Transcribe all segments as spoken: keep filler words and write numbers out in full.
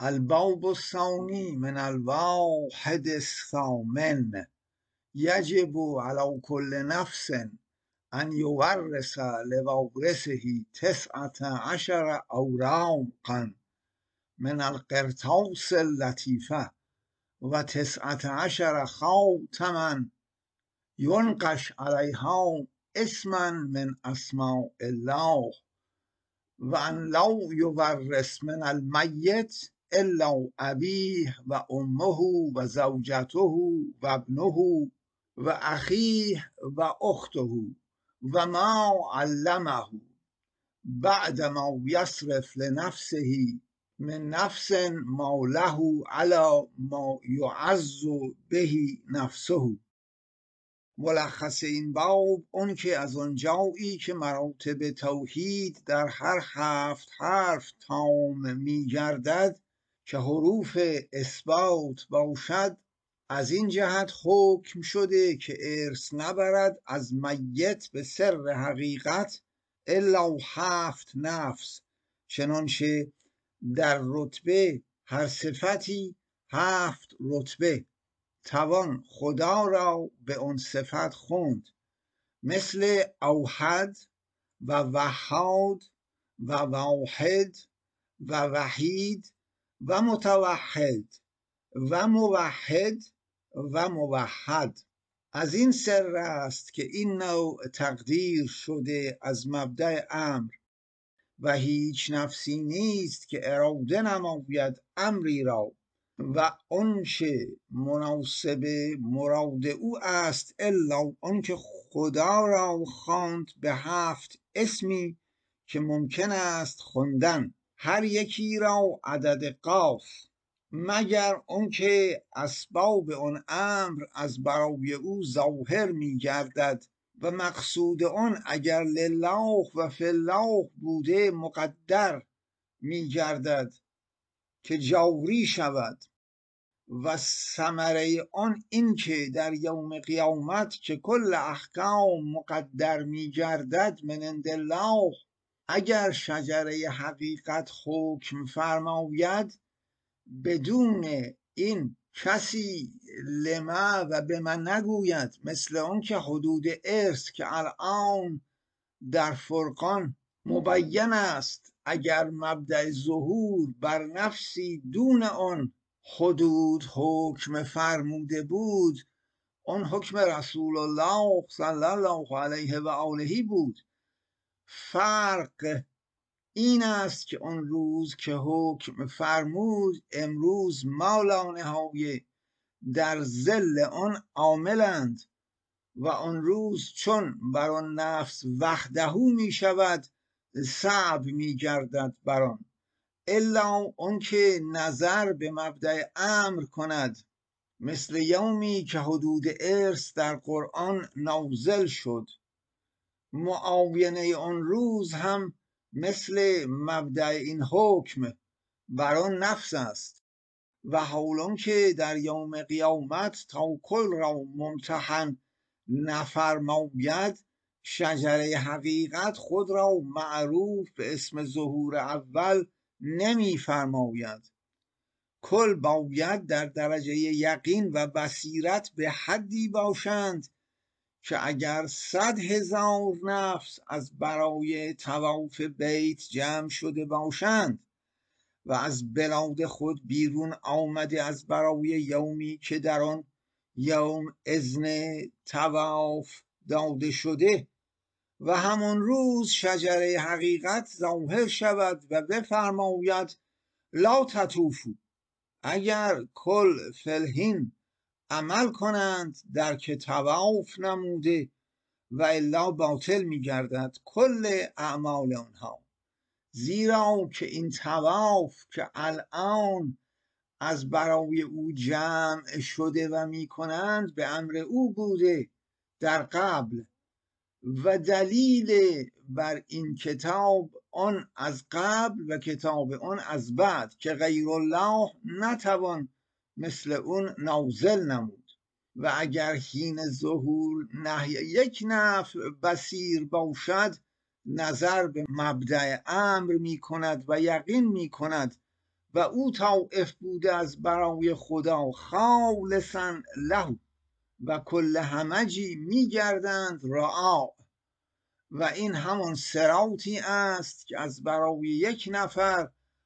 الباب الثانی من الواحد الثامن یجب علی کل نفس ان یورث لوارثه تسعة عشر اوراقا من القرطاس اللطیفة و تسعة عشر خاتما ینقش علیها اسما من اسماء الله و ان لا یورث من المیت الا ابیه و امه و زوجته و ابنه و اخیه و اخته و ما علمه بعد ما یصرف لنفسه من نفس ما له علی ما یعز به نفسه. ملخص این باب اون که از آنجایی که مراتب توحید در هر هفت حرف تام می گردد که حروف اثبات باشد، از این جهت حکم شده که ارث نبرد از میت به سر حقیقت الا هفت نفس، چنانچه در رتبه هر صفتی هفت رتبه توان خدا را به اون صفت خوند، مثل اوحد و وحاد و واحد و وحید و متوحد و موحد و موحد. از این سر است که این نوع تقدیر شده از مبدأ امر و هیچ نفسی نیست که اراده نماید امری را و آنچه مناسب مراد او است الا آنکه خدا را خواند به هفت اسمی که ممکن است خواندن، هر یکی را عدد قاف، مگر آنکه اسباب آن امر از برای او ظاهر می گردد و مقصود آن اگر لله و فی الله بوده مقدر می گردد که جاری شود و ثمره آن این که در یوم قیامت که کل احکام مقدر می گردد من عند الله، اگر شجره حقیقت حکم فرماید بدون این کسی لما و به من نگوید، مثل اون که حدود ارث که الان در فرقان مبین است، اگر مبدأ ظهور بر نفسی دون آن حدود حکم فرموده بود، آن حکم رسول الله صلی الله علیه و آله بود. فرق این است که آن روز که حکم فرمود امروز ما لا نهایه در ظل آن عاملند و آن روز چون بر آن نفس وحده می شود صعب می گردد بر آن، الا اون که نظر به مبدأ امر کند، مثل یومی که حدود ارث در قرآن نازل شد. معاینه آن روز هم مثل مبدأ این حکم بر آن نفس است و حالان که در یوم قیامت تا کل را ممتحن نفرماید، شجره حقیقت خود را معروف به اسم ظهور اول نمی فرماید. کل باید در درجه یقین و بصیرت به حدی باشند که اگر صد هزار نفس از برای طواف بیت جمع شده باشند و از بلاد خود بیرون آمده از برای یومی که در آن یوم اذن طواف داده شده و همان روز شجره حقیقت ظاهر شود و بفرماید لا تطوفوا، اگر کل فلهین عمل کنند در که طواف نموده و الا باطل می گردد کل اعمال آنها، زیرا که این طواف که الان از برای او جمع شده و می کنند به امر او بوده در قبل و دلیل بر این کتاب آن از قبل و کتاب آن از بعد که غیر الله نتوان مثل اون نازل نمود. و اگر حین ظهور نهی یک نفع بصیر باشد نظر به مبدأ امر می کند و یقین می کند و او طائف بوده از برای خدا خالصا له و کل همجی میگردند رعا. و این همان صراطی است که از برای یک نفر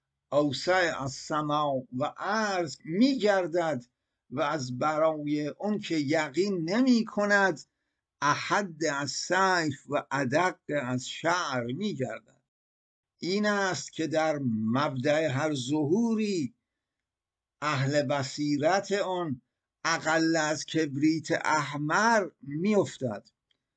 اوسع از سما و ارض میگردد و از برای اون که یقین نمی کند احد از سیف و ادق از شعر میگردد. این است که در مبدأ هر ظهوری اهل بصیرت آن اقل از کبریت احمر میافتد،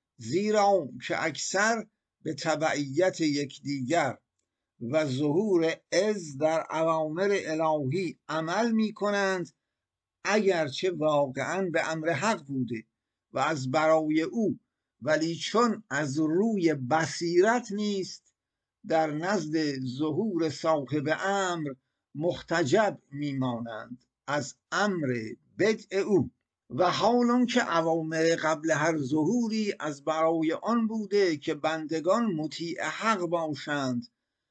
زیرا که اکثر به تبعیت یکدیگر و ظهور عز در اوامر الهی عمل می کنند، اگرچه واقعا به امر حق بوده و از برای او، ولی چون از روی بصیرت نیست در نزد ظهور صاحب امر محتجب میمانند از امر بدء او. و حالان که اوامر قبل هر ظهوری از برای آن بوده که بندگان مطیع حق باشند،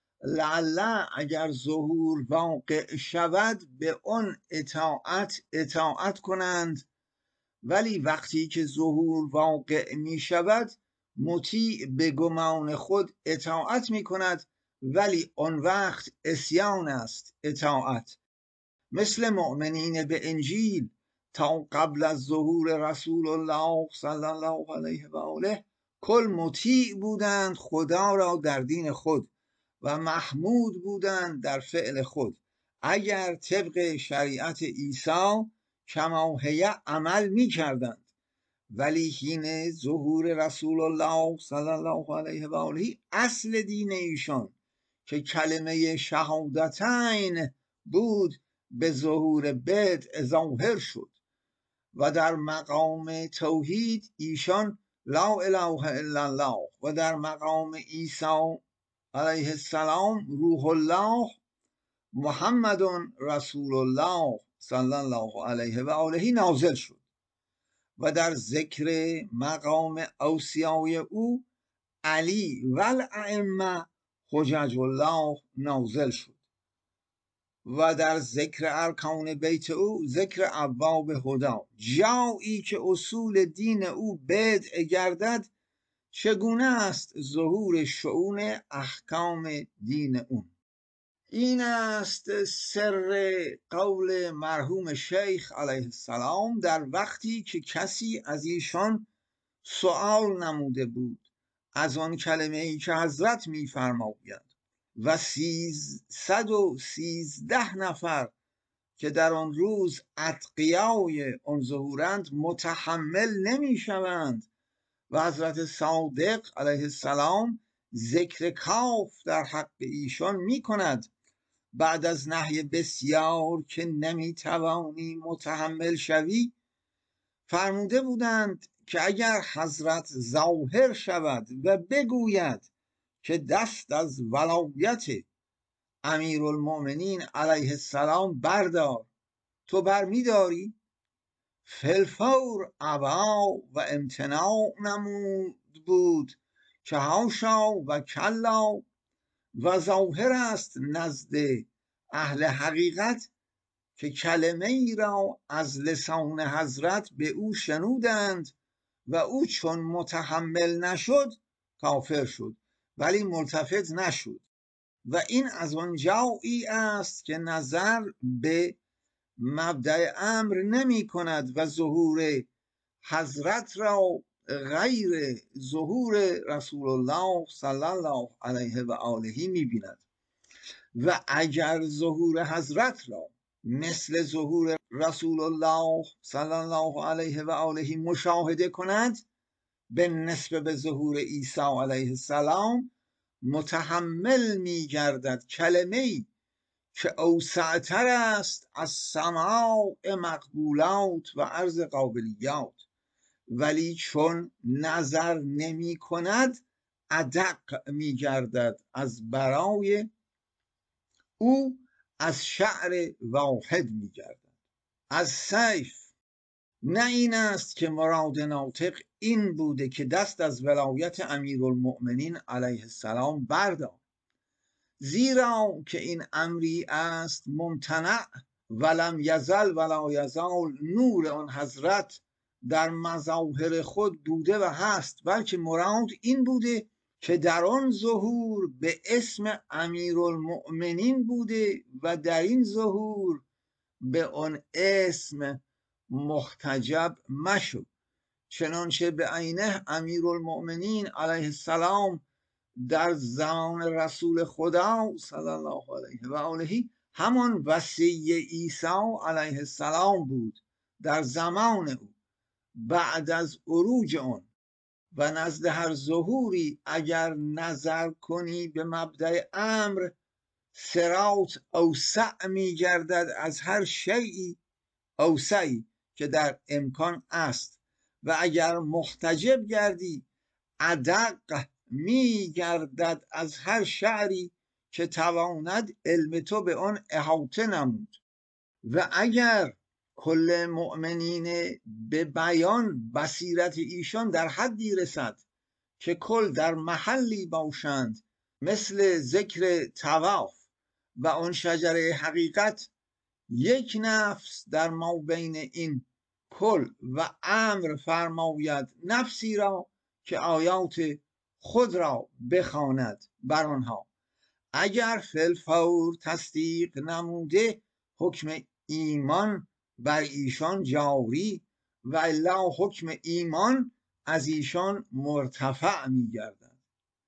لعل اگر ظهور واقع شود به آن اطاعت اطاعت کنند، ولی وقتی که ظهور واقع می شود مطیع به گمان خود اطاعت می کند، ولی آن وقت عصیان است اطاعت. مثل مؤمنین به انجیل تا قبل از ظهور رسول الله صلی الله علیه و آله کل مطیع بودند خدا را در دین خود و محمود بودند در فعل خود، اگر طبق شریعت عیسی کما هی عمل می کردند. ولی حین ظهور رسول الله صلی الله علیه و آله اصل دین ایشان که کلمه شهادتین بود به ظهور بدء ظاهر شد و در مقام توحید ایشان لا اله الا الله و در مقام عیسی علیه السلام روح الله محمد رسول الله صلی الله علیه و آله نازل شد و در ذکر مقام اوصیای او علی و الائمه حجج الله نازل شد و در ذکر ارکان بیت او ذکر ابواب هدا. جایی که اصول دین او بدء گردد چگونه است ظهور شؤون احکام دین اون. این است سر قول مرحوم شیخ علیه السلام در وقتی که کسی از ایشان سؤال نموده بود از آن کلمه ای که حضرت می‌فرمایند و سیصد و سیزده نفر که در آن روز اتقیای آن ظهورند متحمل نمی‌شوند و حضرت صادق علیه السلام ذکر کاف در حق ایشان می کند بعد از نهی بسیار که نمیتوانی متحمل شوی. فرموده بودند که اگر حضرت ظاهر شود و بگوید که دست از ولایت امیرالمؤمنین علیه السلام بردار، تو بر می داری؟ فلفور ابا و امتناع نمود بود که هاشا و کلا. و ظاهر است نزد اهل حقیقت که کلمه ای را از لسان حضرت به او شنودند و او چون متحمل نشد کافر شد ولی ملتفت نشد. و این از آن جایی است که نظر به مبدأ امر نمی کند و ظهور حضرت را غیر ظهور رسول الله صلی الله علیه و آله می بیند. و اگر ظهور حضرت را مثل ظهور رسول الله صلی الله علیه و آله مشاهده کند به نسبت به ظهور عیسی علیه السلام متحمل می گردد کلمه‌ای که اوسعتر است از سماع مقبولات و عرض قابلیات، ولی چون نظر نمی کند ادق می گردد از برای او از شعر واحد می گردد. از سیف نه این است که مراد ناطق این بوده که دست از ولایت امیرالمؤمنین علیه السلام بردار، زیرا که این امری است ممتنع، ولم یزل ولا یزال نور آن حضرت در مظاهر خود بوده و هست، بلکه مراد این بوده که در آن ظهور به اسم امیرالمؤمنین بوده و در این ظهور به آن اسم محتجب مشو. چنانچه به عینه امیرالمؤمنین علیه السلام در زمان رسول خدا صلی الله علیه و آله همان وصی عیسی علیه السلام بود در زمان او بعد از عروج آن. و نزد هر ظهوری اگر نظر کنی به مبدأ امر، صراط اوسع می گردد از هر شیئی اوسعی که در امکان است، و اگر محتجب گردی ادق می گردد از هر شعری که تواند علم تو به آن احاطه نمود. و اگر کل مؤمنین به بیان بصیرت ایشان در حدی رسد که کل در محلی باشند مثل ذکر طواف و آن شجره حقیقت، یک نفس در ما بین این کل و امر فرماید نفسی را که آیات خود را بخواند بر آنها، اگر فی الفور تصدیق نموده حکم ایمان بر ایشان جاری و الا حکم ایمان از ایشان مرتفع می گردد.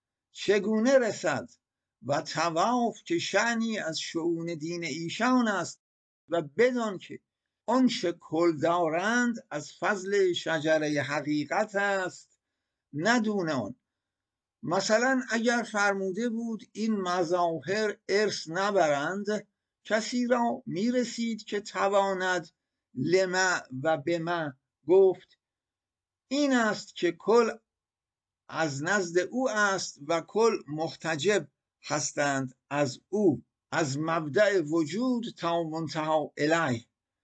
چگونه رسد؟ و طواف که شأنی از شؤون دین ایشان است و بدان که آنچه کل دارند از فضل شجره حقیقت است ندون آن. مثلا اگر فرموده بود این مظاهر ارث نبرند، کسی را میرسید که تواند لما و بما گفت این است که کل از نزد او است و کل محتجب هستند از او، از مبدأ وجود تا منتها الیه،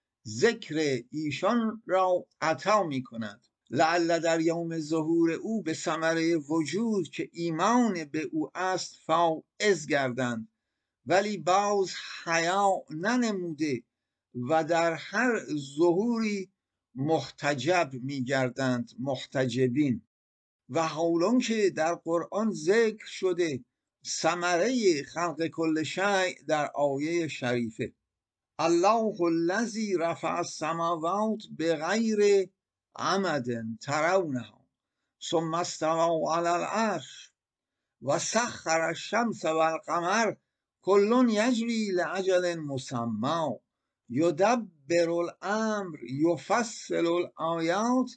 ذکر ایشان را عطا می کند. لعل در یوم ظهور او به ثمره وجود که ایمان به او است فائز گردند، ولی باز حیا ننموده و در هر ظهوری محتجب می گردند، محتجبین. و حالان که در قرآن ذکر شده ثمره خلق کل شیء در آیه شریفه الله الذی رفع السماوات بغیر عمد ترونها ثم استوى علی العرش و سخر الشمس والقمر کل یجری لاجل مسمی یدبر الامر یفصل الآیات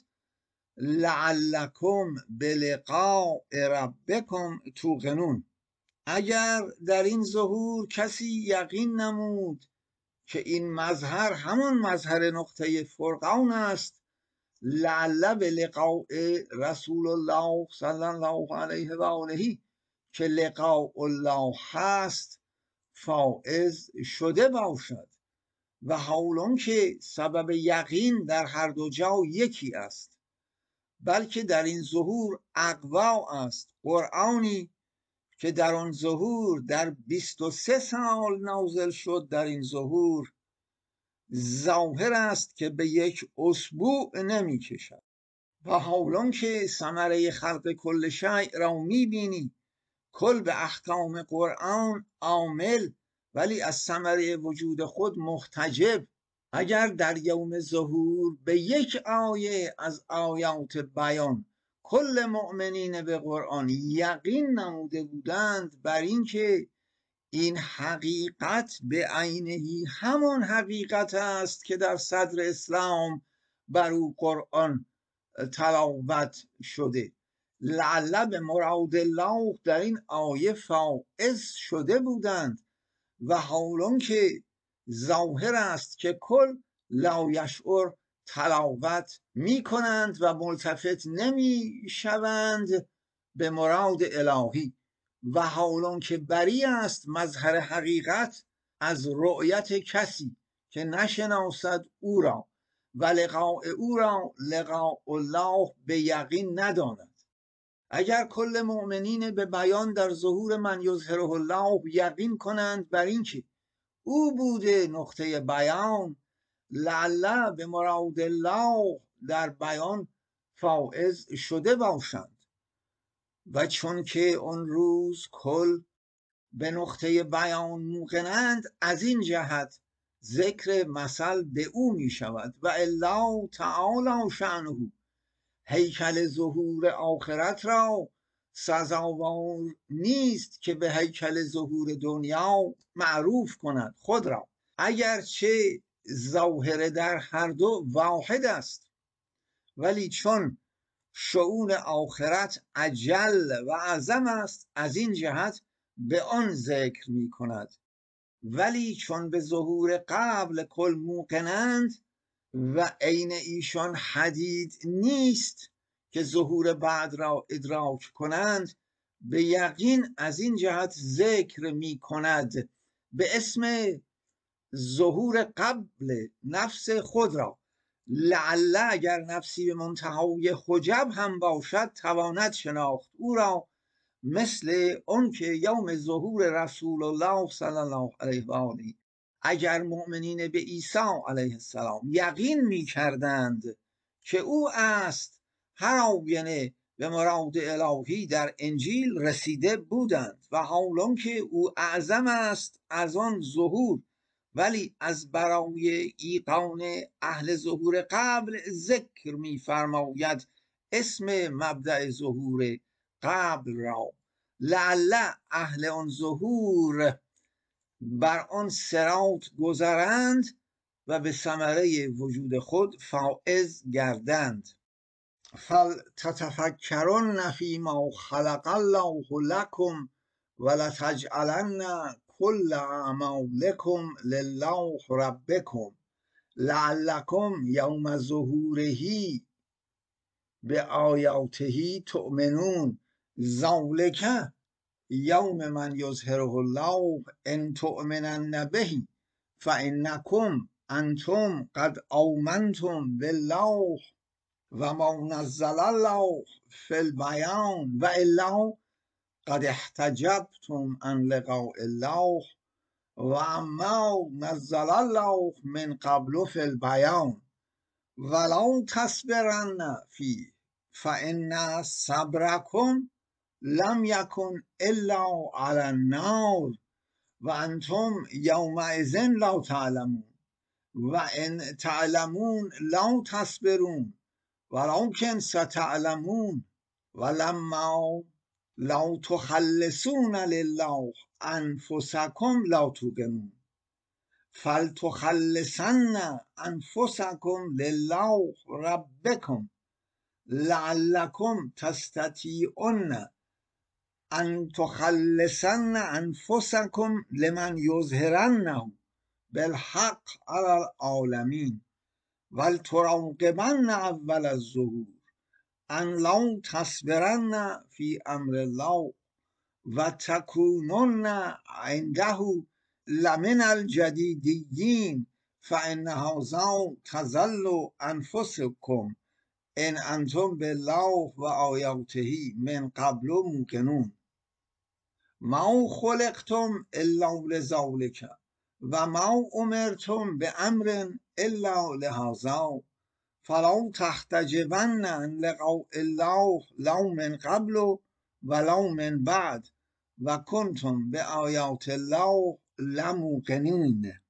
لعلکم بلقاء ربکم توقنون. اگر در این ظهور کسی یقین نمود که این مظهر همان مظهر نقطه فرقان است، لعل بلقاء رسول الله صلی الله علیه و آله که لقاء الله هست فائز شده باشد. و حالان که سبب یقین در هر دو جا یکی است، بلکه در این ظهور اقوا است قرآنی که در آن ظهور در بیست و سه سال نازل شد، در این ظهور ظاهر است که به یک اسبوع نمی کشد. و حالان که ثمره خلق کل شیء را می بینی کل به احکام قرآن عامل ولی از ثمره وجود خود محتجب، اگر در یوم ظهور به یک آیه از آیات بیان کل مؤمنین به قرآن یقین نموده بودند بر این که این حقیقت به عینهی همان حقیقت است که در صدر اسلام بر او قرآن تلاوت شده، لعل به مراد الله در این آیه فائز شده بودند. و حالان که ظاهر است که کل لا یشعر تلاوت می کنند و ملتفت نمی شوند به مراد الهی، و حالان که بری است مظهر حقیقت از رؤیت کسی که نشناسد او را و لقاء او را لقاء الله به یقین نداند. اگر کل مؤمنین به بیان در ظهور من یظهره الله یقین کنند بر اینکه او بوده نقطه بیان، لعل به مراد الله در بیان فائز شده باشند. و چون که اون روز کل به نقطه بیان موقنند، از این جهت ذکر مثل به او می شود. و الا تعالی شأنه، هیکل ظهور آخرت را سزاوار نیست که به هیکل ظهور دنیا معروف کند خود را، اگرچه ظاهر در هر دو واحد است، ولی چون شؤون آخرت اجل و اعظم است، از این جهت به آن ذکر می کند. ولی چون به ظهور قبل کل موقنند و عین ایشان حدید نیست که ظهور بعد را ادراک کنند، به یقین از این جهت ذکر می کند به اسم ظهور قبل نفس خود را، لعل اگر نفسی به منتهای حجب هم باشد تواند شناخت او را، مثل اون که یوم ظهور رسول الله صلی الله علیه و آله اگر مؤمنین به عیسی علیه السلام یقین می کردند که او است، هر آینه به مراد الهی در انجیل رسیده بودند و حالان که او اعظم است از آن ظهور، ولی از برای ایقان اهل ظهور قبل ذکر می فرماید اسم مبدأ ظهور قبل را، لعل اهل آن ظهور بر آن صراط گذرند و به ثمره وجود خود فائز گردند. فلتتفکرن فیما خلق الله لکم ولتجعلن کل اعمالکم لله ربکم لعلکم یوم ظهوره به آیاته تؤمنون ذالک یوم من یظهره الله ان تؤمنن به فانکم انتم قد آمنتم بالله و ما نزل الله فی البیان و الا قد احتجبتم عن لقاء الله و اما نزل الله من قبل فی البیان ولو تصبرن فیه فان صبرکم لم یکن الا علی النار و انتم یومئذ لا تعلمون و ان تعلمون لا تصبرون ولکن ستعلمون ولما لا تخلصون لله انفسکم لا توقنون فلتخلصن انفسکم لله ربکم لعلکم تستطیعون ان تخلصن انفسکم لمن یظهرنه بالحق علی العالمین ولتراقبن اول الظهور ان لا تصبرن فی امر الله و تکونن عنده لمن الجدیدین فان هذا تزل انفسکم ان انتم بالله و آیاته من قبل موقنون ما خلقتم الا لذلک و ما امرتم بامر الا لهذا فلا تحتجبن عن لقاء الله لا من قبل ولا من بعد و کنتم بآیات الله لموقنین.